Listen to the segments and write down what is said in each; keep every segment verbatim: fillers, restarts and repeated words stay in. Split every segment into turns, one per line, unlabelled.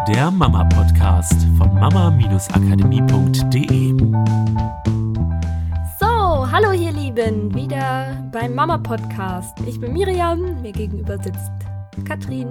der Mama-Podcast von mama-akademie punkt de.
So, hallo ihr Lieben, wieder beim Mama-Podcast. Ich bin Miriam, mir gegenüber sitzt Katrin.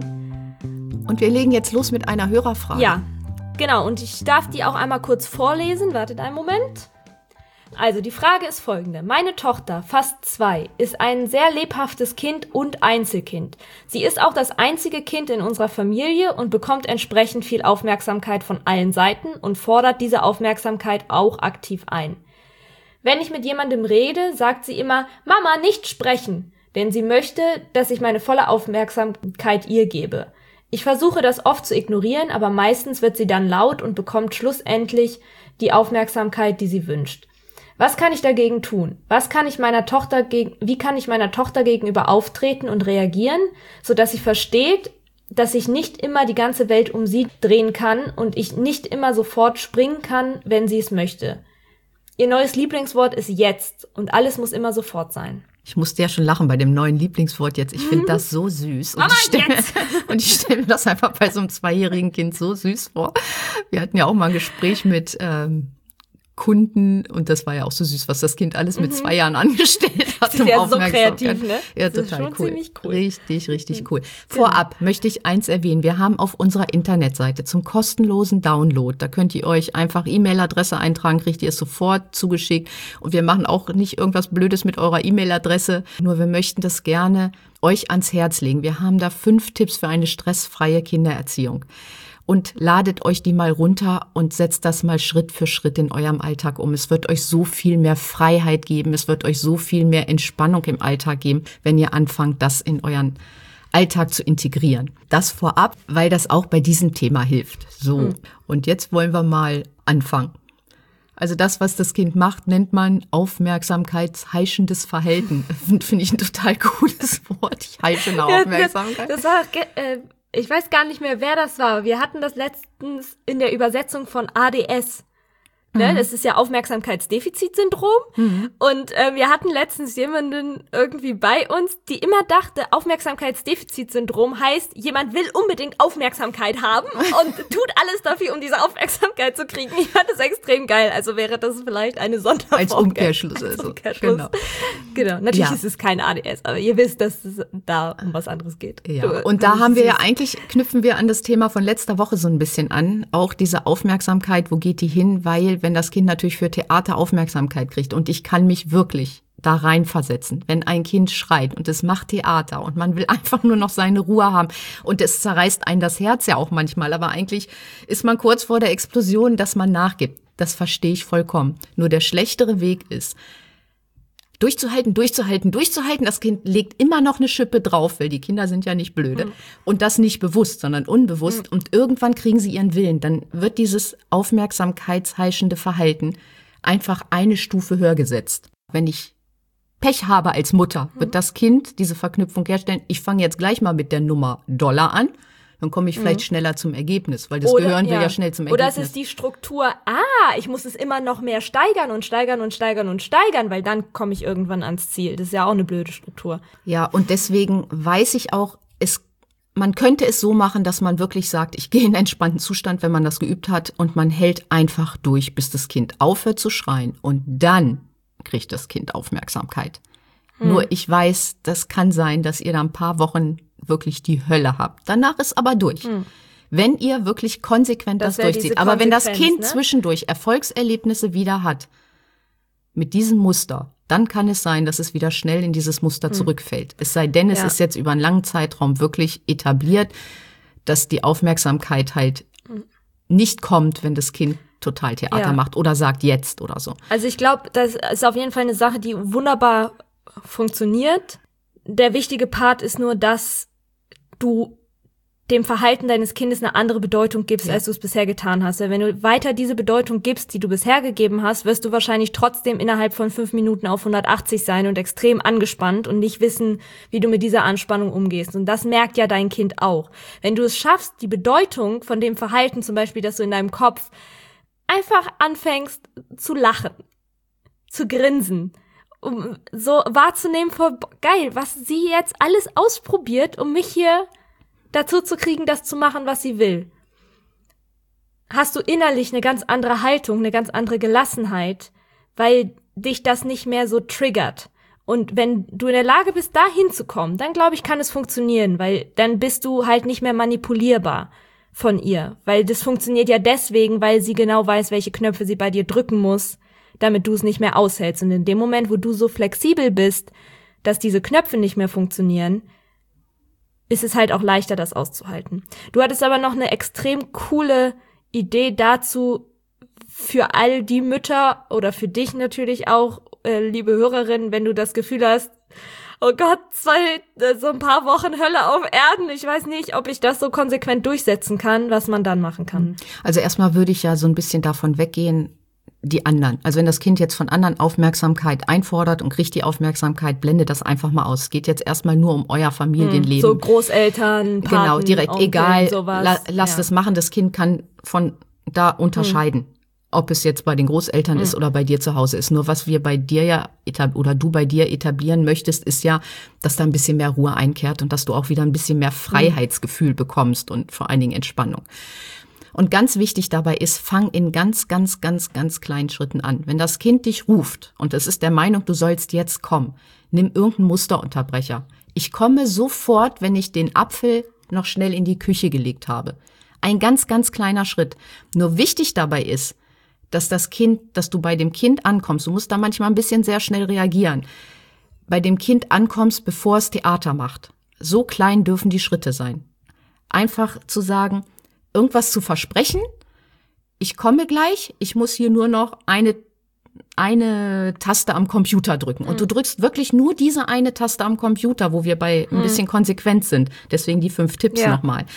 Und wir legen jetzt los mit einer Hörerfrage.
Ja, genau, und ich darf die auch einmal kurz vorlesen. Wartet einen Moment. Also, die Frage ist folgende. Meine Tochter, fast zwei, ist ein sehr lebhaftes Kind und Einzelkind. Sie ist auch das einzige Kind in unserer Familie und bekommt entsprechend viel Aufmerksamkeit von allen Seiten und fordert diese Aufmerksamkeit auch aktiv ein. Wenn ich mit jemandem rede, sagt sie immer, Mama, nicht sprechen, denn sie möchte, dass ich meine volle Aufmerksamkeit ihr gebe. Ich versuche das oft zu ignorieren, aber meistens wird sie dann laut und bekommt schlussendlich die Aufmerksamkeit, die sie wünscht. Was kann ich dagegen tun? Was kann ich meiner Tochter gegen, wie kann ich meiner Tochter gegenüber auftreten und reagieren, sodass sie versteht, dass ich nicht immer die ganze Welt um sie drehen kann und ich nicht immer sofort springen kann, wenn sie es möchte. Ihr neues Lieblingswort ist jetzt und alles muss immer sofort sein.
Ich musste ja schon lachen bei dem neuen Lieblingswort jetzt. Ich finde mhm. das so süß. Und
Mama,
ich stelle
jetzt!
Und ich stelle mir das einfach bei so einem zweijährigen Kind so süß vor. Wir hatten ja auch mal ein Gespräch mit ähm, Kunden und das war ja auch so süß, was das Kind alles mit mhm. zwei Jahren angestellt hat.
Das ist ja so kreativ, ne?
Ja,
das
total
ist schon
cool.
Ziemlich cool.
Richtig, richtig cool. Vorab möchte ich eins erwähnen. Wir haben auf unserer Internetseite zum kostenlosen Download, da könnt ihr euch einfach E-Mail-Adresse eintragen, kriegt ihr es sofort zugeschickt. Und wir machen auch nicht irgendwas Blödes mit eurer E-Mail-Adresse, nur wir möchten das gerne euch ans Herz legen. Wir haben da fünf Tipps für eine stressfreie Kindererziehung. Und ladet euch die mal runter und setzt das mal Schritt für Schritt in eurem Alltag um. Es wird euch so viel mehr Freiheit geben, es wird euch so viel mehr Entspannung im Alltag geben, wenn ihr anfangt, das in euren Alltag zu integrieren. Das vorab, weil das auch bei diesem Thema hilft. So, mhm. Und jetzt wollen wir mal anfangen. Also das, was das Kind macht, nennt man aufmerksamkeitsheischendes Verhalten. Finde ich ein total cooles Wort. Ich heische eine Aufmerksamkeit.
Das, das war... Äh Ich weiß gar nicht mehr, wer das war. Wir hatten das letztens in der Übersetzung von A D S. Ne? Mhm. Das ist ja Aufmerksamkeitsdefizitsyndrom. Mhm. Und äh, wir hatten letztens jemanden irgendwie bei uns, die immer dachte, Aufmerksamkeitsdefizitsyndrom heißt, jemand will unbedingt Aufmerksamkeit haben und tut alles dafür, um diese Aufmerksamkeit zu kriegen. Ich fand das extrem geil. Also wäre das vielleicht eine Sonderform.
Als Umkehrschluss.
Als
Also.
Umkehrschluss. Genau. Genau. Natürlich
ja.
ist es kein A D S, aber ihr wisst, dass es da um was anderes geht.
Ja. Und da haben wir ja eigentlich, knüpfen wir an das Thema von letzter Woche so ein bisschen an. Auch diese Aufmerksamkeit, wo geht die hin? Weil wenn das Kind natürlich für Theater Aufmerksamkeit kriegt und ich kann mich wirklich da reinversetzen, wenn ein Kind schreit und es macht Theater und man will einfach nur noch seine Ruhe haben und es zerreißt einen das Herz ja auch manchmal, aber eigentlich ist man kurz vor der Explosion, dass man nachgibt. Das verstehe ich vollkommen. Nur der schlechtere Weg ist, durchzuhalten, durchzuhalten, durchzuhalten. Das Kind legt immer noch eine Schippe drauf, weil die Kinder sind ja nicht blöde. Mhm. Und das nicht bewusst, sondern unbewusst. Mhm. Und irgendwann kriegen sie ihren Willen. Dann wird dieses aufmerksamkeitsheischende Verhalten einfach eine Stufe höher gesetzt. Wenn ich Pech habe als Mutter, wird mhm. das Kind diese Verknüpfung herstellen. Ich fange jetzt gleich mal mit der Nummer Dollar an. Dann komme ich vielleicht mhm. schneller zum Ergebnis, weil das
oder,
Gehirn will
ja.
ja schnell zum Ergebnis.
Oder es ist die Struktur, ah, ich muss es immer noch mehr steigern und steigern und steigern und steigern, weil dann komme ich irgendwann ans Ziel. Das ist ja auch eine blöde Struktur.
Ja, und deswegen weiß ich auch, es, man könnte es so machen, dass man wirklich sagt, ich gehe in einen entspannten Zustand, wenn man das geübt hat und man hält einfach durch, bis das Kind aufhört zu schreien und dann kriegt das Kind Aufmerksamkeit. Hm. Nur ich weiß, das kann sein, dass ihr da ein paar Wochen wirklich die Hölle habt. Danach ist aber durch. Hm. Wenn ihr wirklich konsequent das, das durchzieht. Aber wenn das Kind ne? zwischendurch Erfolgserlebnisse wieder hat, mit diesem Muster, dann kann es sein, dass es wieder schnell in dieses Muster hm. zurückfällt. Es sei denn, es ja. ist jetzt über einen langen Zeitraum wirklich etabliert, dass die Aufmerksamkeit halt hm. nicht kommt, wenn das Kind total Theater ja. macht oder sagt jetzt oder so.
Also ich glaube, das ist auf jeden Fall eine Sache, die wunderbar funktioniert. Der wichtige Part ist nur, dass du dem Verhalten deines Kindes eine andere Bedeutung gibst, ja. als du es bisher getan hast. Weil wenn du weiter diese Bedeutung gibst, die du bisher gegeben hast, wirst du wahrscheinlich trotzdem innerhalb von fünf Minuten auf hundertachtzig sein und extrem angespannt und nicht wissen, wie du mit dieser Anspannung umgehst. Und das merkt ja dein Kind auch. Wenn du es schaffst, die Bedeutung von dem Verhalten, zum Beispiel, dass du in deinem Kopf einfach anfängst zu lachen, zu grinsen, um so wahrzunehmen, vor geil, was sie jetzt alles ausprobiert, um mich hier dazu zu kriegen, das zu machen, was sie will. hast du innerlich eine ganz andere Haltung, eine ganz andere Gelassenheit, weil dich das nicht mehr so triggert. Und wenn du in der Lage bist, da hinzukommen, dann glaube ich, kann es funktionieren, weil dann bist du halt nicht mehr manipulierbar von ihr. Weil das funktioniert ja deswegen, weil sie genau weiß, welche Knöpfe sie bei dir drücken muss, damit du es nicht mehr aushältst. Und in dem Moment, wo du so flexibel bist, dass diese Knöpfe nicht mehr funktionieren, ist es halt auch leichter, das auszuhalten. Du hattest aber noch eine extrem coole Idee dazu für all die Mütter oder für dich natürlich auch, äh, liebe Hörerin, wenn du das Gefühl hast, oh Gott, zwei, äh, so ein paar Wochen Hölle auf Erden, ich weiß nicht, ob ich das so konsequent durchsetzen kann, was man dann machen kann.
Also erstmal würde ich ja so ein bisschen davon weggehen, die anderen. Also wenn das Kind jetzt von anderen Aufmerksamkeit einfordert und kriegt die Aufmerksamkeit, blende das einfach mal aus. Es geht jetzt erstmal nur um euer Familienleben.
So Großeltern, Paten,
genau, direkt
Onkeln,
egal,
sowas.
La, lasst
ja.
es machen. Das Kind kann von da unterscheiden, hm. ob es jetzt bei den Großeltern hm. ist oder bei dir zu Hause ist. Nur was wir bei dir ja etab- oder du bei dir etablieren möchtest, ist ja, dass da ein bisschen mehr Ruhe einkehrt und dass du auch wieder ein bisschen mehr Freiheitsgefühl hm. bekommst und vor allen Dingen Entspannung. Und ganz wichtig dabei ist, fang in ganz, ganz, ganz, ganz kleinen Schritten an. Wenn das Kind dich ruft und es ist der Meinung, du sollst jetzt kommen, nimm irgendeinen Musterunterbrecher. Ich komme sofort, wenn ich den Apfel noch schnell in die Küche gelegt habe. Ein ganz, ganz kleiner Schritt. Nur wichtig dabei ist, dass das Kind, dass du bei dem Kind ankommst. Du musst da manchmal ein bisschen sehr schnell reagieren. Bei dem Kind ankommst, bevor es Theater macht. So klein dürfen die Schritte sein. Einfach zu sagen, irgendwas zu versprechen, ich komme gleich, ich muss hier nur noch eine eine Taste am Computer drücken. Und mhm. du drückst wirklich nur diese eine Taste am Computer, wo wir bei ein mhm. bisschen konsequent sind. Deswegen die fünf Tipps ja. nochmal.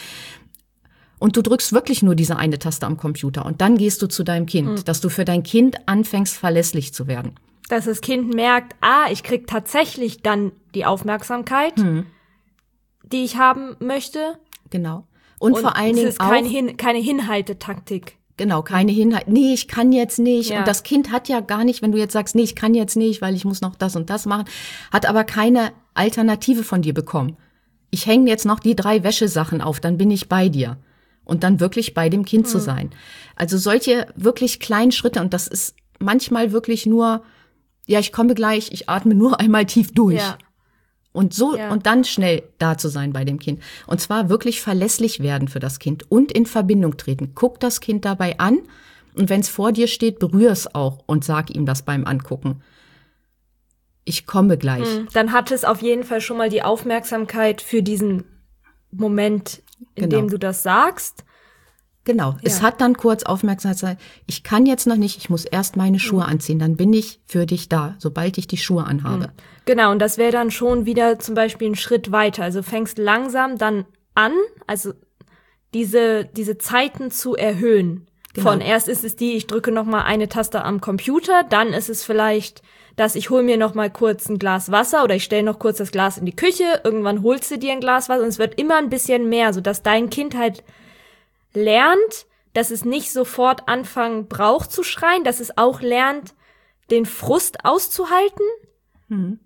Und du drückst wirklich nur diese eine Taste am Computer. Und dann gehst du zu deinem Kind, mhm. dass du für dein Kind anfängst, verlässlich zu werden.
Dass das Kind merkt, ah, ich krieg tatsächlich dann die Aufmerksamkeit, mhm. die ich haben möchte.
Genau. Und, und vor allen Dingen
es ist
auch
keine, Hin- keine Hinhaltetaktik.
Genau, keine Hinhalte. Nee, ich kann jetzt nicht.
Ja.
Und das Kind hat ja gar nicht, wenn du jetzt sagst, nee, ich kann jetzt nicht, weil ich muss noch das und das machen, hat aber keine Alternative von dir bekommen. Ich hänge jetzt noch die drei Wäschesachen auf, dann bin ich bei dir. Und dann wirklich bei dem Kind mhm. zu sein. Also solche wirklich kleinen Schritte, und das ist manchmal wirklich nur, ja, ich komme gleich, ich atme nur einmal tief durch.
Ja.
Und so,
ja.
und dann schnell da zu sein bei dem Kind. Und zwar wirklich verlässlich werden für das Kind und in Verbindung treten. Guck das Kind dabei an und wenn es vor dir steht, berühr es auch und sag ihm das beim Angucken. Ich komme gleich.
Dann hat es auf jeden Fall schon mal die Aufmerksamkeit für diesen Moment, in
genau.
dem du das sagst.
Genau, ja. Es hat dann kurz Aufmerksamkeit. Ich kann jetzt noch nicht, ich muss erst meine Schuhe mhm. anziehen, dann bin ich für dich da, sobald ich die Schuhe anhabe.
Mhm. Genau, und das wäre dann schon wieder zum Beispiel ein Schritt weiter. Also fängst langsam dann an, also diese diese Zeiten zu erhöhen. Genau. Von erst ist es die, ich drücke noch mal eine Taste am Computer, dann ist es vielleicht, dass ich hole mir noch mal kurz ein Glas Wasser oder ich stelle noch kurz das Glas in die Küche, irgendwann holst du dir ein Glas Wasser und es wird immer ein bisschen mehr, sodass dein Kind halt lernt, dass es nicht sofort anfangen braucht zu schreien, dass es auch lernt, den Frust auszuhalten mhm.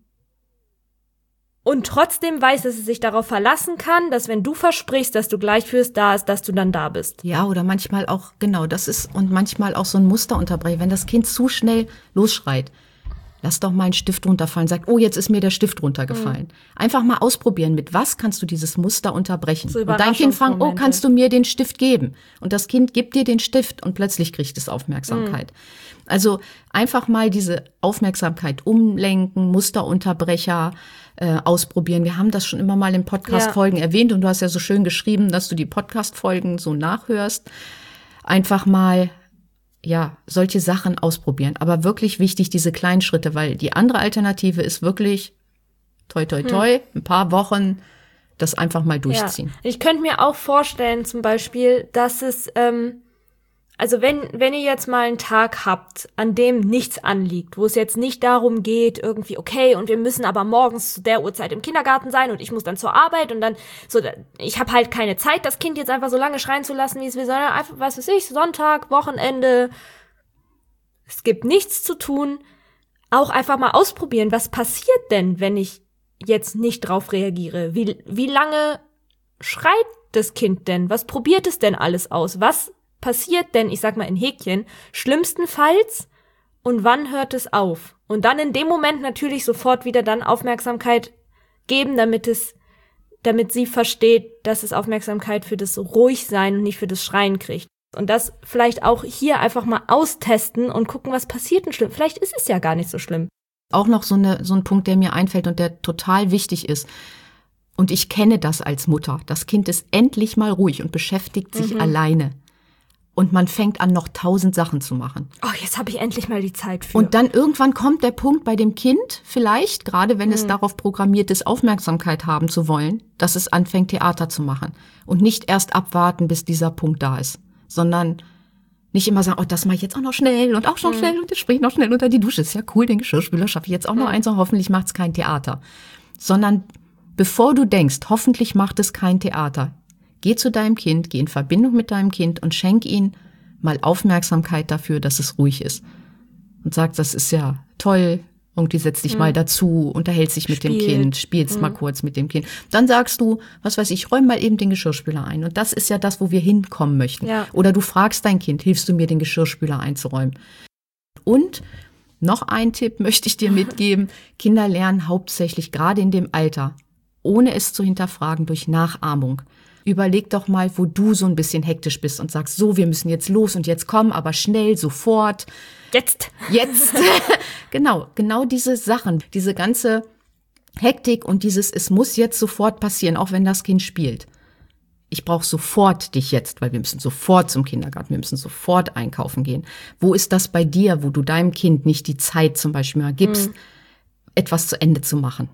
und trotzdem weiß, dass es sich darauf verlassen kann, dass wenn du versprichst, dass du gleich fürs da ist, dass du dann da bist.
Ja, oder manchmal auch, genau, das ist, und manchmal auch so ein Muster unterbrechen, wenn das Kind zu schnell losschreit. Lass doch mal einen Stift runterfallen, sagt, oh, jetzt ist mir der Stift runtergefallen. Mhm. Einfach mal ausprobieren, mit was kannst du dieses Muster unterbrechen. So und dein Kind fängt, oh, kannst du mir den Stift geben? Und das Kind gibt dir den Stift und plötzlich kriegt es Aufmerksamkeit. Mhm. Also einfach mal diese Aufmerksamkeit umlenken, Musterunterbrecher äh, ausprobieren. Wir haben das schon immer mal in Podcast-Folgen ja. erwähnt und du hast ja so schön geschrieben, dass du die Podcast-Folgen so nachhörst. Einfach mal ja, solche Sachen ausprobieren. Aber wirklich wichtig, diese kleinen Schritte, weil die andere Alternative ist wirklich toi, toi, toi, hm. ein paar Wochen das einfach mal durchziehen.
Ja. Ich könnte mir auch vorstellen, zum Beispiel, dass es, ähm, also wenn, wenn ihr jetzt mal einen Tag habt, an dem nichts anliegt, wo es jetzt nicht darum geht, irgendwie, okay, und wir müssen aber morgens zu der Uhrzeit im Kindergarten sein und ich muss dann zur Arbeit und dann, so, ich habe halt keine Zeit, das Kind jetzt einfach so lange schreien zu lassen, wie es will, sondern einfach, was weiß ich, Sonntag, Wochenende, es gibt nichts zu tun, auch einfach mal ausprobieren, was passiert denn, wenn ich jetzt nicht drauf reagiere? Wie, wie lange schreit das Kind denn? Was probiert es denn alles aus? Was passiert denn, ich sag mal in Häkchen, schlimmstenfalls und wann hört es auf? Und dann in dem Moment natürlich sofort wieder dann Aufmerksamkeit geben, damit es, damit sie versteht, dass es Aufmerksamkeit für das Ruhigsein und nicht für das Schreien kriegt. Und das vielleicht auch hier einfach mal austesten und gucken, was passiert denn schlimm. Vielleicht ist es ja gar nicht so schlimm.
Auch noch so, eine, so ein Punkt, der mir einfällt und der total wichtig ist. Und ich kenne das als Mutter. Das Kind ist endlich mal ruhig und beschäftigt sich mhm. alleine. Und man fängt an, noch tausend Sachen zu machen.
Oh, jetzt habe ich endlich mal die Zeit für.
Und dann irgendwann kommt der Punkt bei dem Kind, vielleicht, gerade wenn mhm. es darauf programmiert ist, Aufmerksamkeit haben zu wollen, dass es anfängt, Theater zu machen. Und nicht erst abwarten, bis dieser Punkt da ist, sondern nicht immer sagen, oh, das mache ich jetzt auch noch schnell und auch schon mhm. schnell und jetzt springe ich noch schnell unter die Dusche. Ist ja cool, den Geschirrspüler schaffe ich jetzt auch noch mhm. eins und hoffentlich macht es kein Theater. Sondern bevor du denkst, hoffentlich macht es kein Theater, geh zu deinem Kind, geh in Verbindung mit deinem Kind und schenk ihm mal Aufmerksamkeit dafür, dass es ruhig ist. Und sag, das ist ja toll, irgendwie setz dich mhm. mal dazu, unterhältst dich mit Spiel. dem Kind, spielst mhm. mal kurz mit dem Kind. Dann sagst du, was weiß ich, räum mal eben den Geschirrspüler ein. Und das ist ja das, wo wir hinkommen möchten. Ja. Oder du fragst dein Kind, hilfst du mir, den Geschirrspüler einzuräumen? Und noch ein Tipp möchte ich dir mitgeben. Kinder lernen hauptsächlich gerade in dem Alter, ohne es zu hinterfragen, durch Nachahmung. Überleg doch mal, wo du so ein bisschen hektisch bist und sagst, so, wir müssen jetzt los und jetzt kommen, aber schnell, sofort.
Jetzt.
Jetzt. Genau, genau diese Sachen, diese ganze Hektik und dieses, es muss jetzt sofort passieren, auch wenn das Kind spielt. Ich brauche sofort dich jetzt, weil wir müssen sofort zum Kindergarten, wir müssen sofort einkaufen gehen. Wo ist das bei dir, wo du deinem Kind nicht die Zeit zum Beispiel mal gibst, mhm. etwas zu Ende zu machen?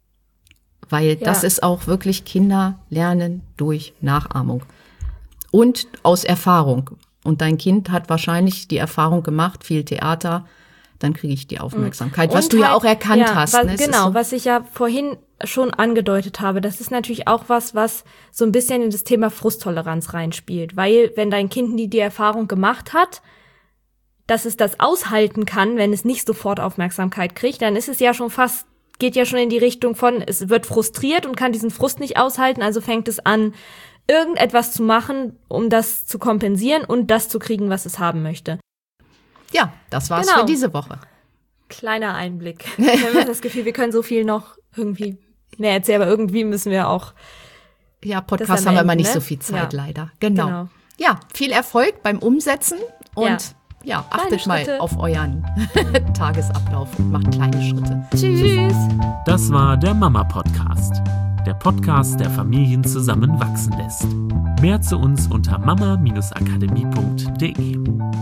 Weil ja. das ist auch wirklich, Kinder lernen durch Nachahmung und aus Erfahrung. Und dein Kind hat wahrscheinlich die Erfahrung gemacht, viel Theater, dann kriege ich die Aufmerksamkeit, was und du halt, ja auch erkannt ja, hast.
Was,
ne?
Genau,
so,
was ich ja vorhin schon angedeutet habe, das ist natürlich auch was, was so ein bisschen in das Thema Frusttoleranz reinspielt. Weil wenn dein Kind nie die Erfahrung gemacht hat, dass es das aushalten kann, wenn es nicht sofort Aufmerksamkeit kriegt, dann ist es ja schon fast, geht ja schon in die Richtung von, es wird frustriert und kann diesen Frust nicht aushalten, also fängt es an, irgendetwas zu machen, um das zu kompensieren und das zu kriegen, was es haben möchte.
Ja, das war's
genau.
für diese Woche.
Kleiner Einblick. Wir haben das Gefühl, wir können so viel noch irgendwie mehr erzählen, aber irgendwie müssen wir auch.
Ja, Podcasts haben wir immer nicht ne? so viel Zeit, ja. leider. Genau. genau. Ja, viel Erfolg beim Umsetzen und ja, ja achtet mal auf euren Tagesablauf und macht kleine Schritte.
Tschüss.
Das war der Mama-Podcast. Der Podcast, der Familien zusammenwachsen lässt. Mehr zu uns unter mama Bindestrich akademie punkt de.